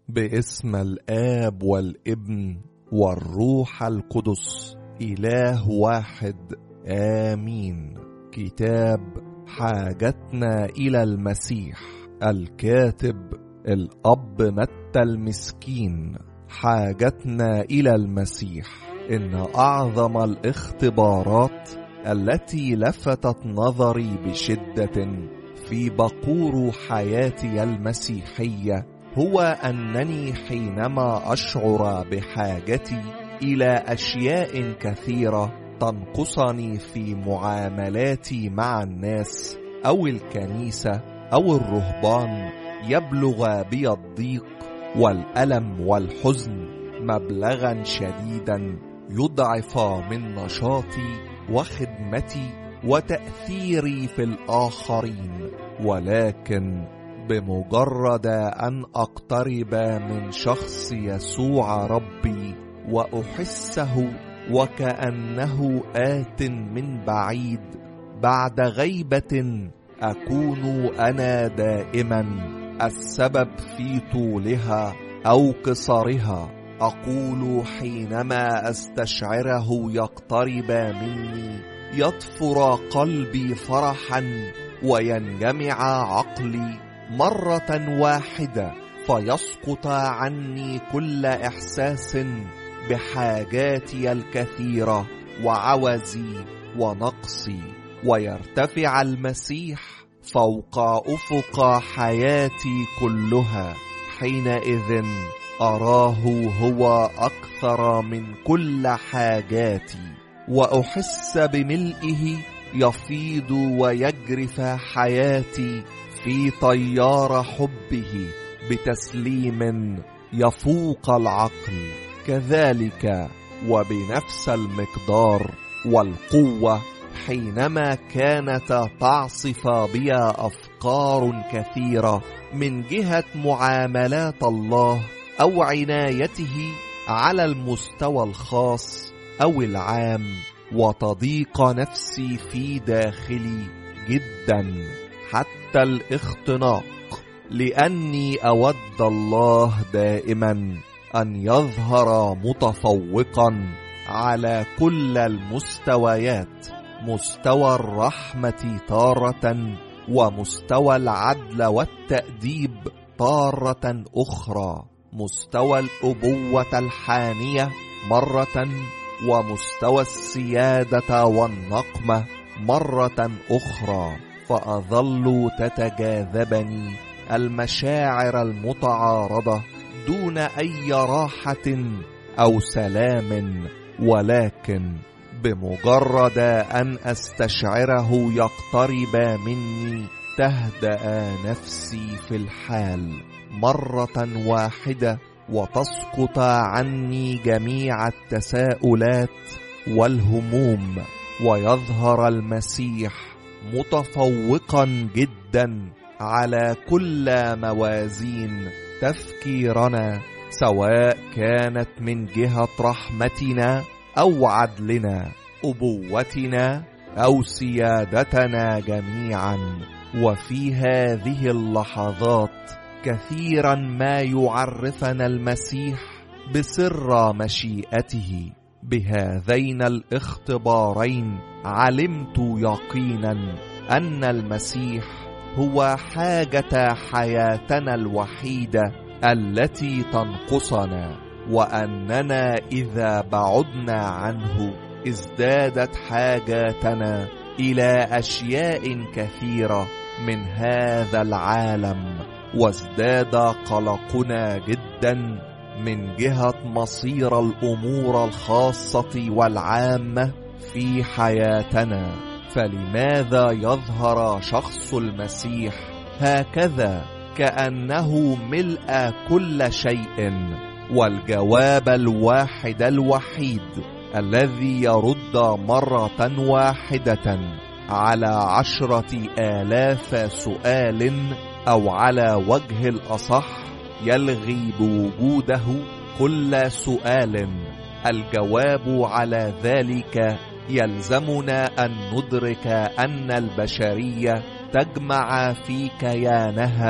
باسم الآب والابن والروح القدس إله واحد آمين. كتاب حاجتنا إلى المسيح، الكاتب الأب متى المسكين. حاجتنا إلى المسيح إن أعظم الاختبارات التي لفتت نظري بشدة في بقور حياتي المسيحية هو أنني حينما أشعر بحاجتي إلى أشياء كثيرة تنقصني في معاملاتي مع الناس أو الكنيسة أو الرهبان، يبلغ بي الضيق والألم والحزن مبلغا شديدا يضعف من نشاطي وخدمتي وتأثيري في الآخرين. ولكن بمجرد أن أقترب من شخص يسوع ربي وأحسه وكأنه آت من بعيد بعد غيبة، أكون أنا دائما السبب في طولها أو قصرها. أقول حينما أستشعره يقترب مني يطفر قلبي فرحا وينجمع عقلي مرة واحدة، فيسقط عني كل إحساس بحاجاتي الكثيرة وعوزي ونقصي، ويرتفع المسيح فوق أفق حياتي كلها. حينئذ أراه هو أكثر من كل حاجاتي، وأحس بملئه يفيض ويجرف حياتي في طيار حبه بتسليم يفوق العقل. كذلك وبنفس المقدار والقوة حينما كانت تعصف بي أفكار كثيرة من جهة معاملات الله أو عنايته على المستوى الخاص أو العام، وتضيق نفسي في داخلي جدا حتى الاختناق، لأني أود الله دائما أن يظهر متفوقا على كل المستويات، مستوى الرحمة تارة، ومستوى العدل والتأديب تارة أخرى، مستوى الأبوة الحانية مرة، ومستوى السيادة والنقمة مرة أخرى. فأظل تتجاذبني المشاعر المتعارضة دون أي راحة أو سلام، ولكن بمجرد أن أستشعره يقترب مني تهدأ نفسي في الحال مرة واحدة، وتسقط عني جميع التساؤلات والهموم، ويظهر المسيح متفوقا جدا على كل موازين تفكيرنا، سواء كانت من جهة رحمتنا أو عدلنا، أبوتنا أو سيادتنا جميعا. وفي هذه اللحظات كثيرا ما يعرفنا المسيح بسر مشيئته. بهذين الاختبارين علمت يقينا أن المسيح هو حاجة حياتنا الوحيدة التي تنقصنا، وأننا إذا بعدنا عنه ازدادت حاجاتنا إلى أشياء كثيرة من هذا العالم، وازداد قلقنا جدا من جهة مصير الأمور الخاصة والعامة في حياتنا. فلماذا يظهر شخص المسيح هكذا كأنه ملء كل شيء؟ والجواب الواحد الوحيد الذي يرد مرة واحدة على 10,000 سؤال، أو على وجه الأصح يلغي بوجوده كل سؤال. الجواب على ذلك يلزمنا أن ندرك أن البشرية تجمع في كيانها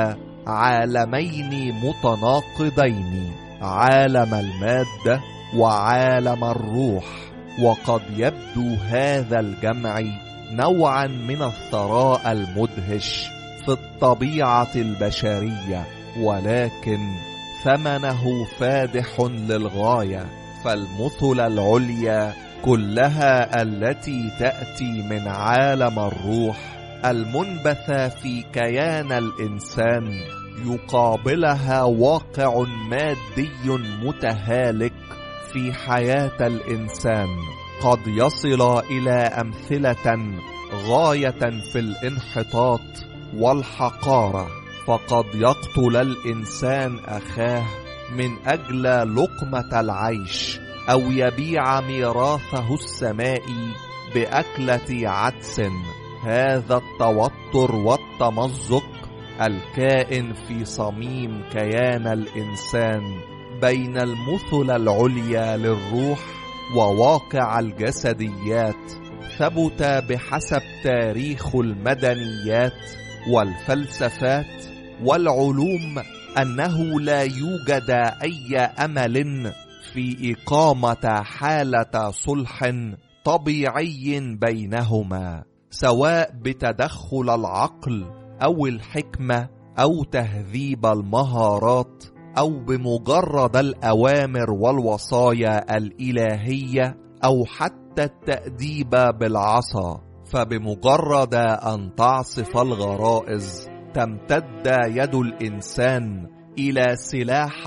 عالمين متناقضين، عالم المادة وعالم الروح. وقد يبدو هذا الجمع نوعا من الثراء المدهش في الطبيعة البشرية، ولكن ثمنه فادح للغاية. فالمثل العليا كلها التي تأتي من عالم الروح المنبثة في كيان الإنسان يقابلها واقع مادي متهالك في حياة الإنسان، قد يصل إلى أمثلة غاية في الانحطاط والحقارة. فقد يقتل الإنسان أخاه من أجل لقمة العيش، أو يبيع ميراثه السمائي بأكلة عدس. هذا التوتر والتمزق الكائن في صميم كيان الإنسان بين المثل العليا للروح وواقع الجسديات ثبت بحسب تاريخ المدنيات والفلسفات والعلوم أنه لا يوجد أي أمل في إقامة حالة صلح طبيعي بينهما، سواء بتدخل العقل أو الحكمة أو تهذيب المهارات أو بمجرد الأوامر والوصايا الإلهية أو حتى التأديب بالعصا. فبمجرد أن تعصف الغرائز تمتد يد الإنسان إلى سلاح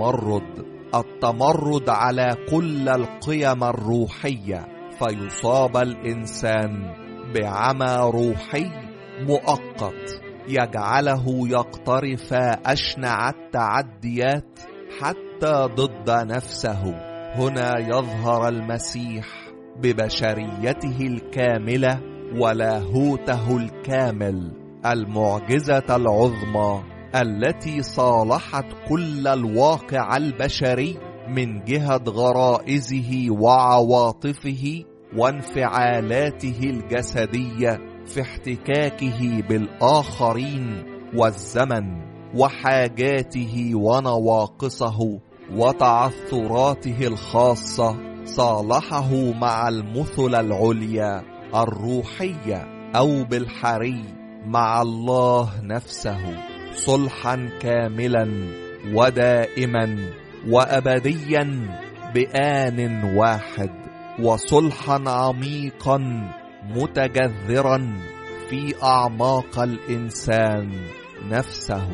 التمرد على كل القيم الروحية، فيصاب الإنسان بعمى روحي مؤقت يجعله يقترف أشنع التعديات حتى ضد نفسه. هنا يظهر المسيح ببشريته الكاملة ولاهوته الكامل، المعجزة العظمى التي صالحت كل الواقع البشري من جهة غرائزه وعواطفه وانفعالاته الجسدية في احتكاكه بالآخرين والزمن وحاجاته ونواقصه وتعثراته الخاصة. صالحه مع المثل العليا الروحية أو بالحري مع الله نفسه صلحا كاملا ودائما وأبديا بآن واحد، وصلحا عميقا متجذرا في أعماق الإنسان نفسه،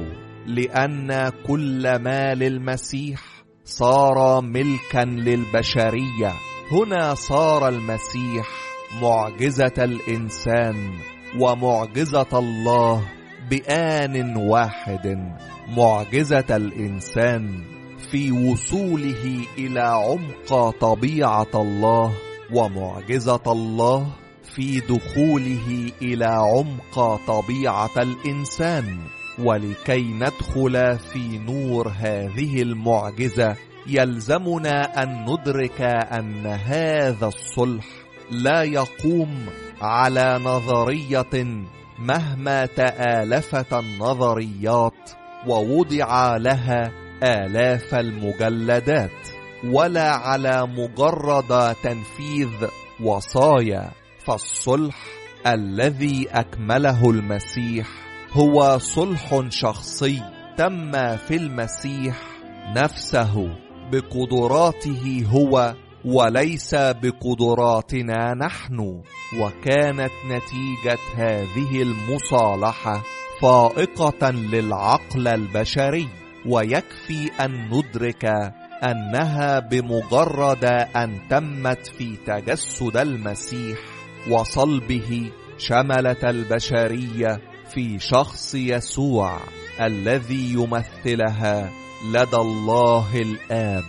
لأن كل ما للمسيح صار ملكا للبشرية. هنا صار المسيح معجزة الإنسان ومعجزة الله بآن واحد، معجزة الإنسان في وصوله إلى عمق طبيعة الله، ومعجزة الله في دخوله إلى عمق طبيعة الإنسان. ولكي ندخل في نور هذه المعجزة يلزمنا أن ندرك أن هذا الصلح لا يقوم على نظرية مهما تآلفت النظريات ووضع لها آلاف المجلدات، ولا على مجرد تنفيذ وصايا. فالصلح الذي أكمله المسيح هو صلح شخصي تم في المسيح نفسه بقدراته هو وليس بقدراتنا نحن. وكانت نتيجة هذه المصالحة فائقة للعقل البشري، ويكفي أن ندرك أنها بمجرد أن تمت في تجسد المسيح وصلبه شملت البشرية في شخص يسوع الذي يمثلها لدى الله الآب.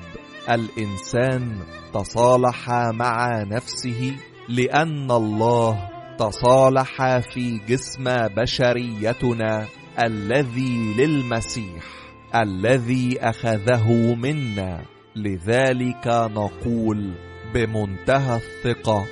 الإنسان تصالح مع نفسه لأن الله تصالح في جسم بشريتنا الذي للمسيح الذي أخذه منا. لذلك نقول بمنتهى الثقة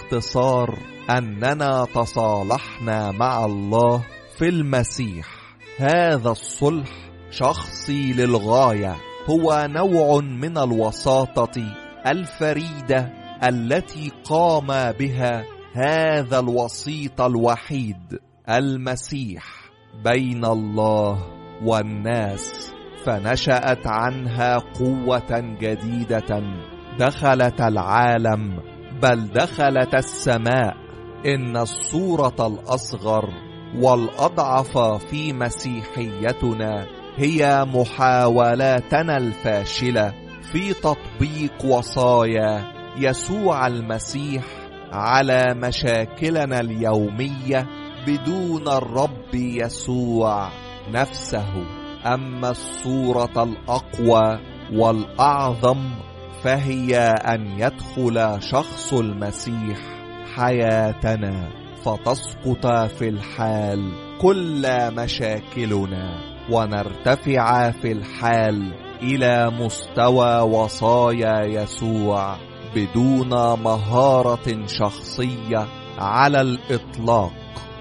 والاختصار أننا تصالحنا مع الله في المسيح هذا الصلح شخصي للغاية، هو نوع من الوساطة الفريدة التي قام بها هذا الوسيط الوحيد المسيح بين الله والناس، فنشأت عنها قوة جديدة دخلت العالم، بل دخلت السماء. إن الصورة الأصغر والأضعف في مسيحيتنا هي محاولاتنا الفاشلة في تطبيق وصايا يسوع المسيح على مشاكلنا اليومية بدون الرب يسوع نفسه. أما الصورة الأقوى والأعظم فهي أن يدخل شخص المسيح حياتنا، فتسقط في الحال كل مشاكلنا، ونرتفع في الحال إلى مستوى وصايا يسوع بدون مهارة شخصية على الإطلاق.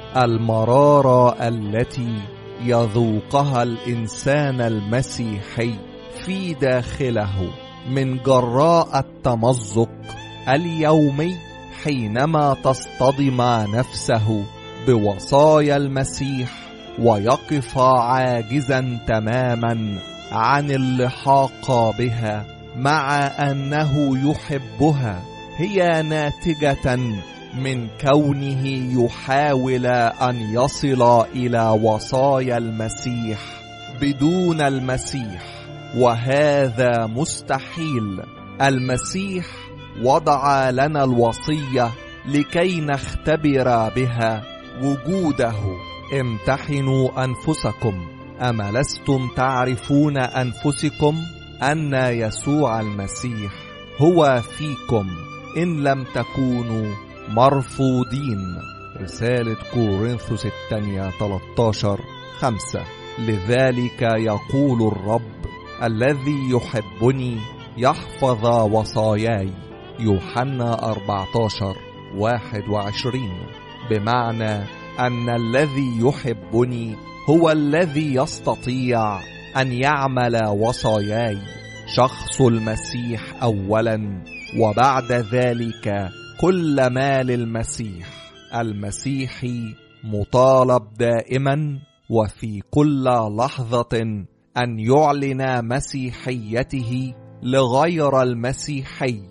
المرارة التي يذوقها الإنسان المسيحي في داخله من جراء التمزق اليومي حينما تصطدم نفسه بوصايا المسيح ويقف عاجزا تماما عن اللحاق بها مع أنه يحبها، هي ناتجة من كونه يحاول أن يصل إلى وصايا المسيح بدون المسيح، وهذا مستحيل. المسيح وضع لنا الوصية لكي نختبر بها وجوده. امتحنوا أنفسكم، أما لستم تعرفون أنفسكم أن يسوع المسيح هو فيكم إن لم تكونوا مرفوضين. رسالة كورنثوس الثانية 13:5. لذلك يقول الرب: الذي يحبني يحفظ وصاياي. يوحنا 14:21. بمعنى أن الذي يحبني هو الذي يستطيع أن يعمل وصاياي، شخص المسيح أولا، وبعد ذلك كل ما للمسيح. المسيحي مطالب دائما وفي كل لحظة أن يعلن مسيحيته لغير المسيحي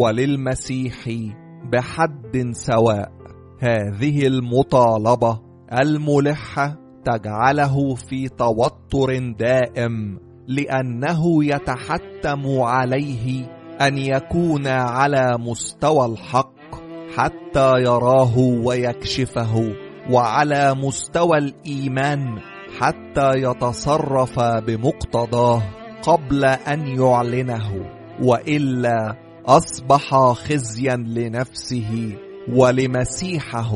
وللمسيحي بحد سواء. هذه المطالبة الملحة تجعله في توتر دائم، لأنه يتحتم عليه أن يكون على مستوى الحق حتى يراه ويكشفه، وعلى مستوى الإيمان حتى يتصرف بمقتضاه قبل أن يعلنه، وإلا أصبح خزيا لنفسه ولمسيحه.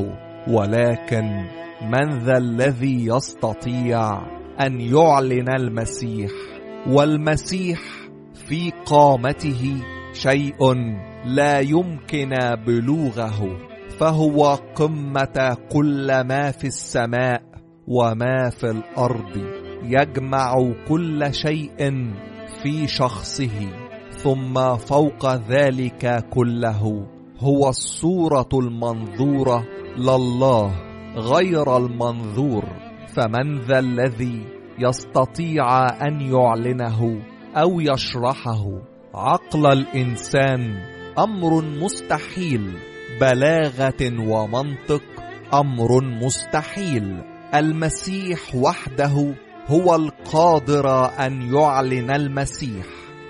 ولكن من ذا الذي يستطيع أن يعلن المسيح؟ والمسيح في قامته شيء لا يمكن بلوغه، فهو قمة كل ما في السماء وما في الأرض، يجمع كل شيء في شخصه. ثم فوق ذلك كله هو الصورة المنظورة لله غير المنظور، فمن ذا الذي يستطيع أن يعلنه أو يشرحه؟ عقل الإنسان أمر مستحيل، بلاغة ومنطق أمر مستحيل. المسيح وحده هو القادر أن يعلن المسيح.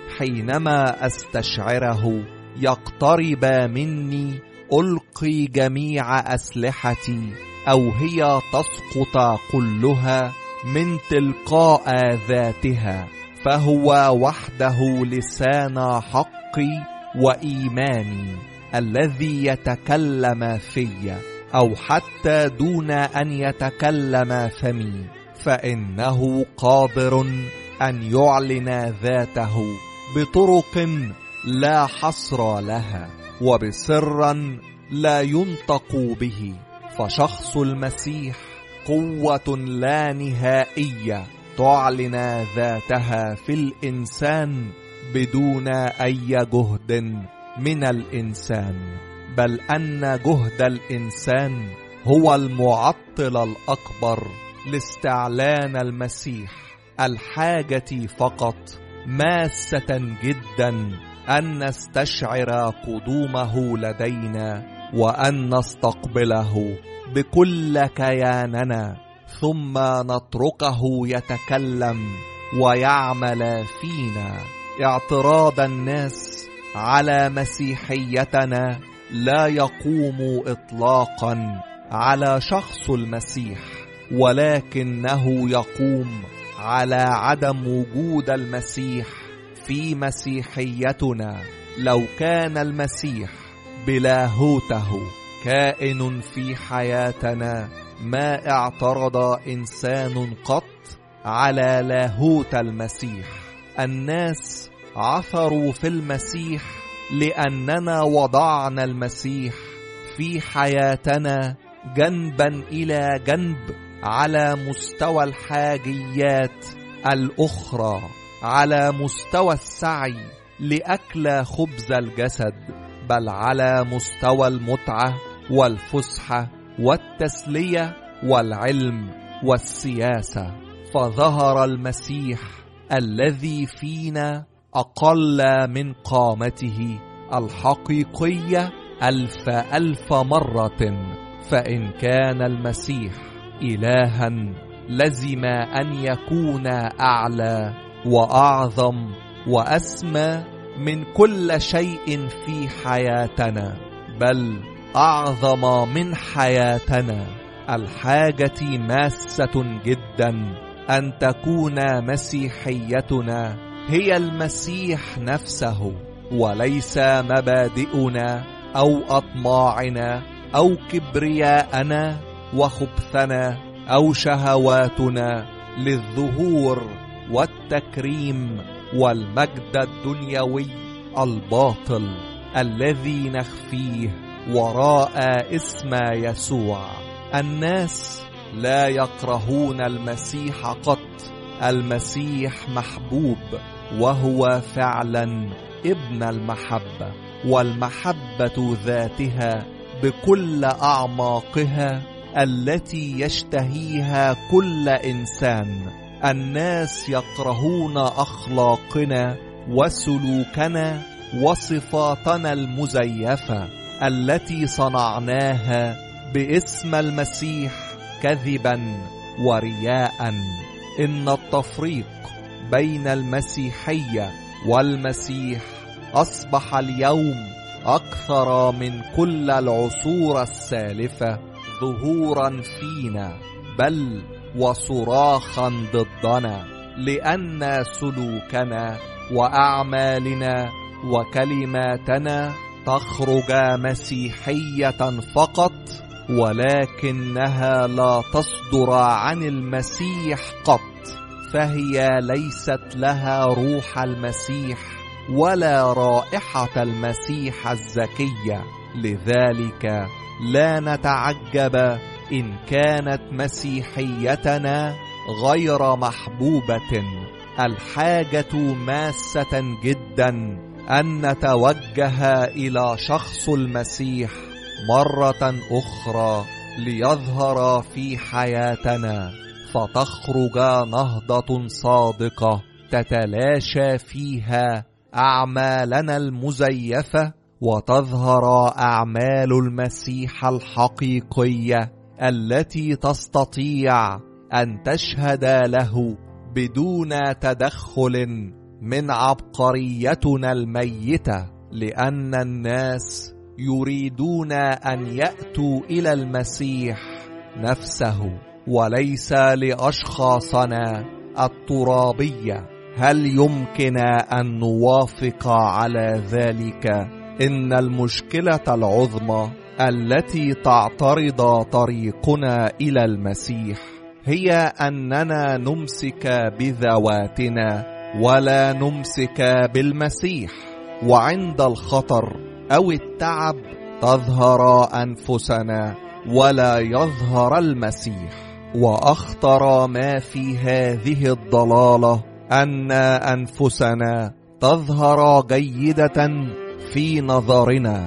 حينما أستشعره يقترب مني ألقي جميع أسلحتي، أو هي تسقط كلها من تلقاء ذاتها، فهو وحده لسان حقي وإيماني الذي يتكلم في، أو حتى دون أن يتكلم فمي، فإنه قادر أن يعلن ذاته بطرق لا حصر لها وبسر لا ينطق به. فشخص المسيح قوة لا نهائية تعلن ذاتها في الإنسان بدون أي جهد من الإنسان، بل أن جهد الإنسان هو المعطل الأكبر لاستعلان المسيح. الحاجة فقط ماسة جدا أن نستشعر قدومه لدينا وأن نستقبله بكل كياننا، ثم نتركه يتكلم ويعمل فينا. اعتراض الناس على مسيحيتنا لا يقوم إطلاقا على شخص المسيح، ولكنه يقوم على عدم وجود المسيح في مسيحيتنا. لو كان المسيح بلاهوته كائن في حياتنا ما اعترض إنسان قط على لاهوت المسيح. الناس عثروا في المسيح لأننا وضعنا المسيح في حياتنا جنبا إلى جنب على مستوى الحاجيات الأخرى، على مستوى السعي لأكل خبز الجسد، بل على مستوى المتعة والفسحة والتسلية والعلم والسياسة. فظهر المسيح الذي فينا أقل من قامته الحقيقية 1000 مرة. فإن كان المسيح إلها لزم أن يكون أعلى وأعظم وأسمى من كل شيء في حياتنا، بل أعظم من حياتنا. الحاجة ماسة جدا أن تكون مسيحيتنا هي المسيح نفسه، وليس مبادئنا أو أطماعنا أو كبرياءنا وخبثنا أو شهواتنا للظهور والتكريم والمجد الدنيوي الباطل الذي نخفيه وراء اسم يسوع. الناس لا يكرهون المسيح قط، المسيح محبوب، وهو فعلا ابن المحبة، والمحبة ذاتها بكل أعماقها التي يشتهيها كل إنسان. الناس يكرهون أخلاقنا وسلوكنا وصفاتنا المزيفة التي صنعناها باسم المسيح كذبا ورياء. إن التفريق بين المسيحية والمسيح أصبح اليوم أكثر من كل العصور السالفة ظهورا فينا، بل وصراخا ضدنا، لأن سلوكنا وأعمالنا وكلماتنا تخرج مسيحية فقط، ولكنها لا تصدر عن المسيح قط، فهي ليست لها روح المسيح ولا رائحة المسيح الزكية. لذلك لا نتعجب إن كانت مسيحيتنا غير محبوبة. الحاجة ماسة جدا أن نتوجه إلى شخص المسيح مرة أخرى ليظهر في حياتنا، فتخرج نهضة صادقة تتلاشى فيها أعمالنا المزيفة، وتظهر أعمال المسيح الحقيقية التي تستطيع أن تشهد له بدون تدخل من عبقريتنا الميتة. لأن الناس يريدون أن يأتوا إلى المسيح نفسه وليس لأشخاصنا الترابية. هل يمكن أن نوافق على ذلك؟ إن المشكلة العظمى التي تعترض طريقنا إلى المسيح هي أننا نمسك بذواتنا ولا نمسك بالمسيح، وعند الخطر أو التعب تظهر أنفسنا ولا يظهر المسيح. وأخطر ما في هذه الضلالة أن أنفسنا تظهر جيدة في نظرنا،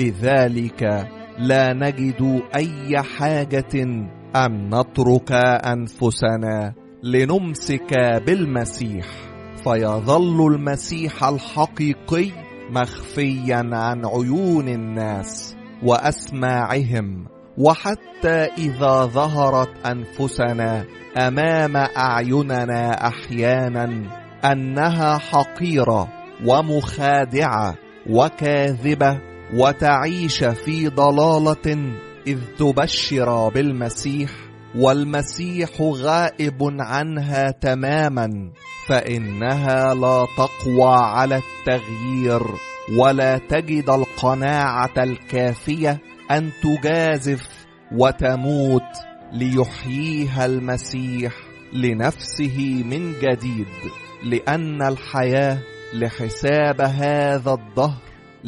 لذلك لا نجد أي حاجة أن نترك أنفسنا لنمسك بالمسيح، فيظل المسيح الحقيقي مخفيا عن عيون الناس وأسماعهم، وحتى إذا ظهرت أنفسنا أمام أعيننا أحيانا أنها حقيرة ومخادعة وكاذبة وتعيش في ضلالة، إذ تبشر بالمسيح والمسيح غائب عنها تماما، فإنها لا تقوى على التغيير ولا تجد القناعة الكافية أن تجازف وتموت ليحييها المسيح لنفسه من جديد، لأن الحياة لحساب هذا الدهر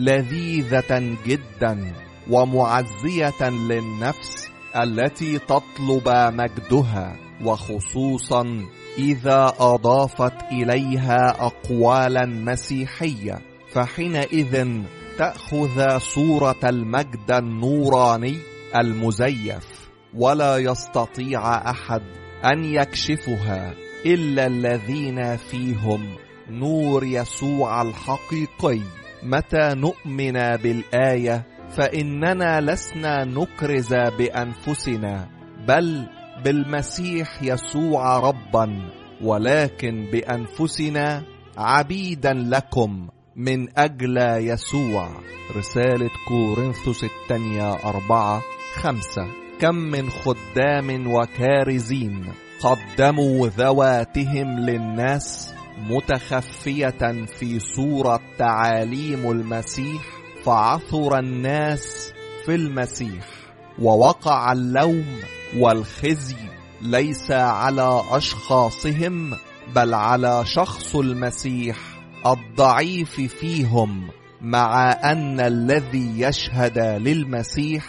لذيذة جدا ومعزية للنفس التي تطلب مجدها، وخصوصا إذا أضافت إليها أقوالا مسيحية، فحينئذ تأخذ صورة المجد النوراني المزيف، ولا يستطيع أحد أن يكشفها إلا الذين فيهم نور يسوع الحقيقي. متى نؤمن بالآية فإننا لسنا نكرز بأنفسنا، بل بالمسيح يسوع ربا، ولكن بأنفسنا عبيدا لكم من أجل يسوع. رسالة كورنثوس الثانية 4:5. كم من خدام وكارزين قدموا ذواتهم للناس متخفية في صورة تعاليم المسيح، فعثر الناس في المسيح، ووقع اللوم والخزي ليس على أشخاصهم بل على شخص المسيح الضعيف فيهم، مع أن الذي يشهد للمسيح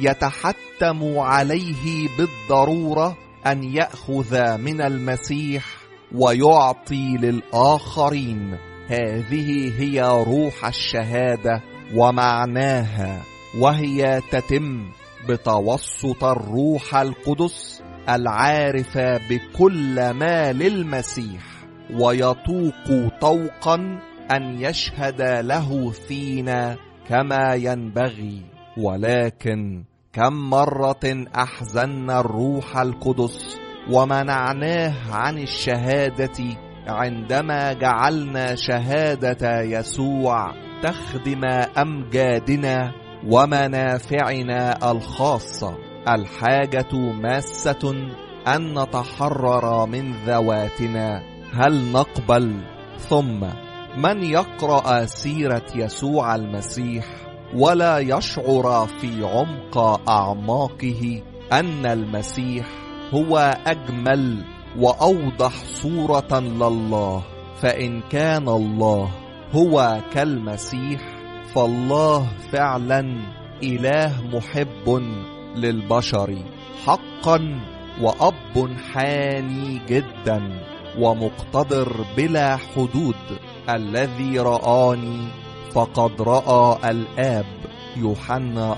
يتحتم عليه بالضرورة أن يأخذ من المسيح ويعطي للآخرين. هذه هي روح الشهادة ومعناها، وهي تتم بتوسط الروح القدس العارف بكل ما للمسيح، ويطوق طوقا أن يشهد له فينا كما ينبغي. ولكن كم مرة أحزننا الروح القدس ومنعناه عن الشهادة عندما جعلنا شهادة يسوع تخدم أمجادنا ومنافعنا الخاصة. الحاجة ماسة أن نتحرر من ذواتنا. هل نقبل؟ ثم من يقرأ سيرة يسوع المسيح ولا يشعر في عمق أعماقه أن المسيح هو أجمل وأوضح صورة لله؟ فإن كان الله هو كالمسيح فالله فعلا إله محب للبشر حقا، وأب حاني جدا ومقتدر بلا حدود، الذي رآني فقد رأى الآب. يوحنا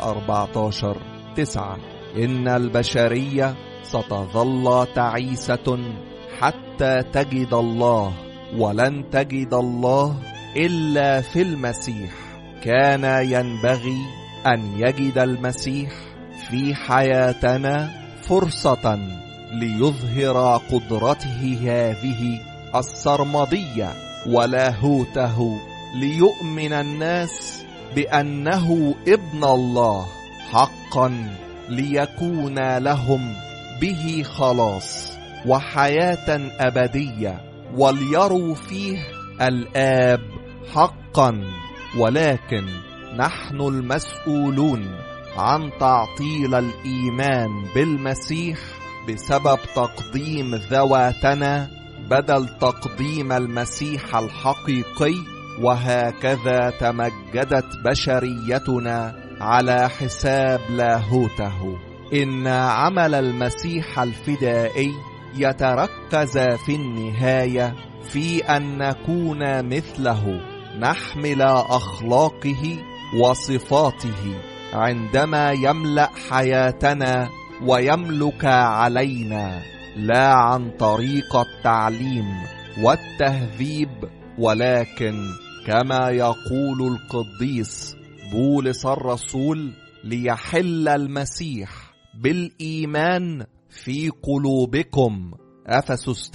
14:9. إن البشرية ستظل تعيسة حتى تجد الله، ولن تجد الله إلا في المسيح. كان ينبغي أن يجد المسيح في حياتنا فرصة ليظهر قدرته هذه السرمدية ولاهوته، ليؤمن الناس بأنه ابن الله حقا، ليكون لهم به خلاص وحياة أبدية، وليروا فيه الآب حقا. ولكن نحن المسؤولون عن تعطيل الإيمان بالمسيح بسبب تقديم ذواتنا بدل تقديم المسيح الحقيقي، وهكذا تمجدت بشريتنا على حساب لاهوته. إن عمل المسيح الفدائي يتركز في النهاية في أن نكون مثله، نحمل أخلاقه وصفاته عندما يملأ حياتنا ويملك علينا، لا عن طريق التعليم والتهذيب، ولكن كما يقول القديس بولس الرسول: ليحل المسيح بالإيمان في قلوبكم، أفسس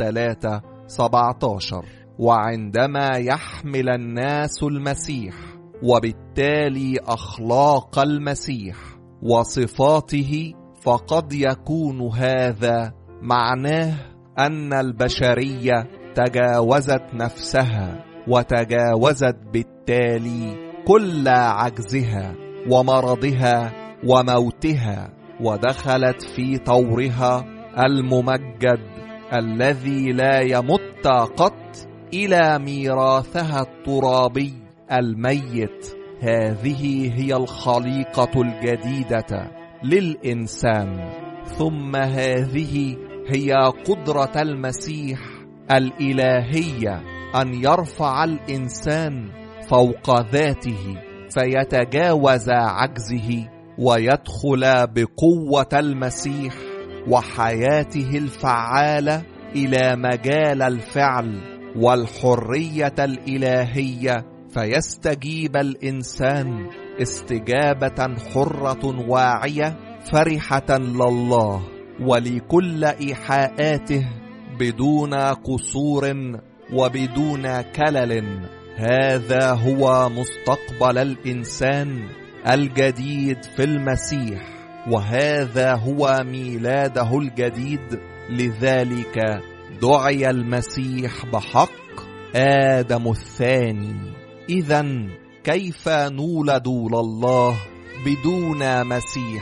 3:17. وعندما يحمل الناس المسيح وبالتالي أخلاق المسيح وصفاته، فقد يكون هذا معناه أن البشرية تجاوزت نفسها وتجاوزت بالتالي كل عجزها ومرضها وموتها، ودخلت في طورها الممجد الذي لا يمت قط إلى ميراثها الترابي الميت. هذه هي الخليقة الجديدة للإنسان، ثم هذه هي قدرة المسيح الإلهية أن يرفع الإنسان فوق ذاته فيتجاوز عجزه ويدخل بقوة المسيح وحياته الفعالة إلى مجال الفعل والحرية الإلهية، فيستجيب الإنسان استجابة حرة واعية فرحة لله ولكل إيحاءاته بدون قصور وبدون كلل. هذا هو مستقبل الإنسان الجديد في المسيح، وهذا هو ميلاده الجديد. لذلك دعي المسيح بحق آدم الثاني. إذن كيف نولد لله بدون مسيح؟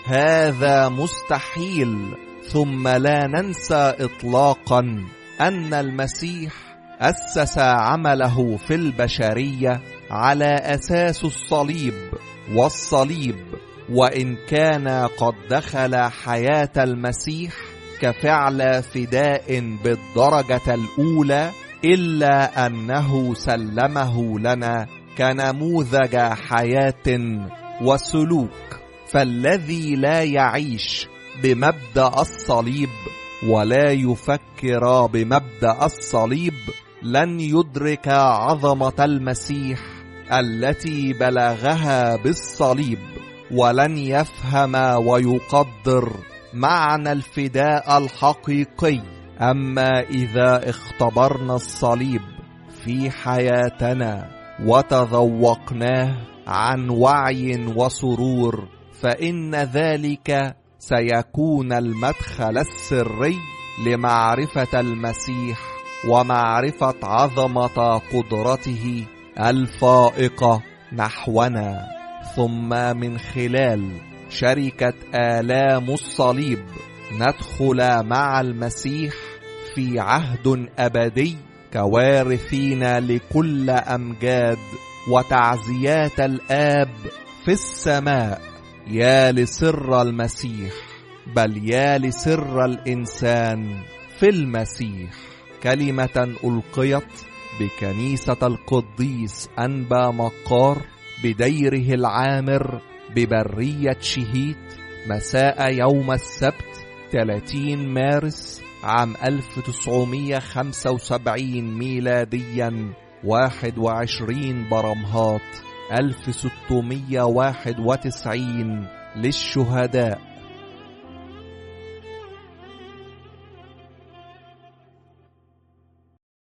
هذا مستحيل. ثم لا ننسى إطلاقا أن المسيح أسس عمله في البشرية على أساس الصليب، والصليب وإن كان قد دخل حياة المسيح كفعل فداء بالدرجة الأولى، إلا أنه سلمه لنا كنموذج حياة وسلوك. فالذي لا يعيش بمبدأ الصليب ولا يفكر بمبدأ الصليب لن يدرك عظمة المسيح التي بلغها بالصليب، ولن يفهم ويقدر معنى الفداء الحقيقي. أما إذا اختبرنا الصليب في حياتنا وتذوقناه عن وعي وسرور، فإن ذلك سيكون المدخل السري لمعرفة المسيح ومعرفة عظمة قدرته الفائقة نحونا. ثم من خلال شركة آلام الصليب ندخل مع المسيح في عهد أبدي كوارثين لكل أمجاد وتعزيات الآب في السماء. يا لسر المسيح، بل يا لسر الإنسان في المسيح. كلمة ألقيت بكنيسة القديس أنبا مقار بديره العامر ببرية شهيت مساء يوم السبت 30 مارس عام 1975 ميلاديا، 21 برمهات 1691 للشهداء